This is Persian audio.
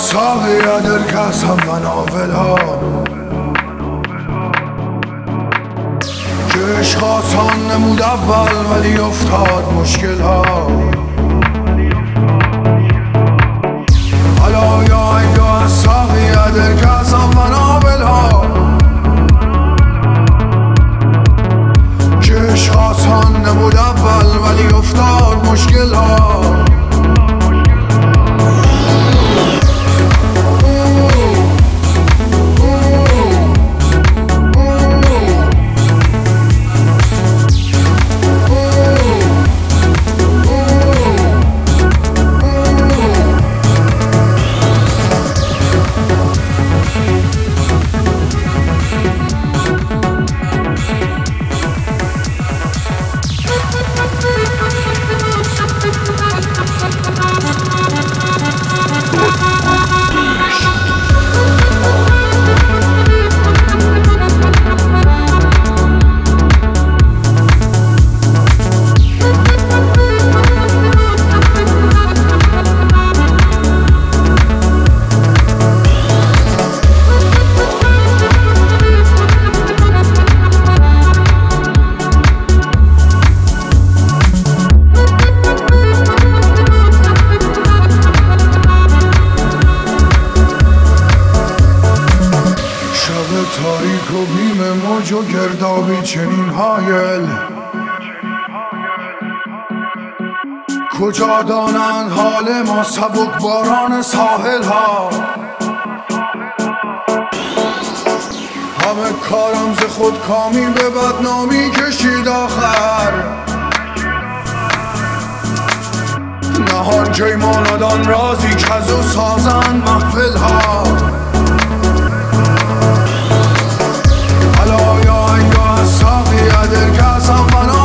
ساقی دل کسم و ناول ها که عشق آسان نمود اول ولی افتاد مشکل ها. حالا یا اینجا ساقی دل کسم و ناول ها که عشق آسان نمود اول ولی افتاد مشکل ها. تاریک و بیم موج و گردابی چنین هایل کجا دانند حال ما سبک باران ساحل ها. همه کارم ز خود کامی به بدنامی کشید آخر نهان جای ماندان رازی کز و سازند محفل ها. ساقی دل کسم و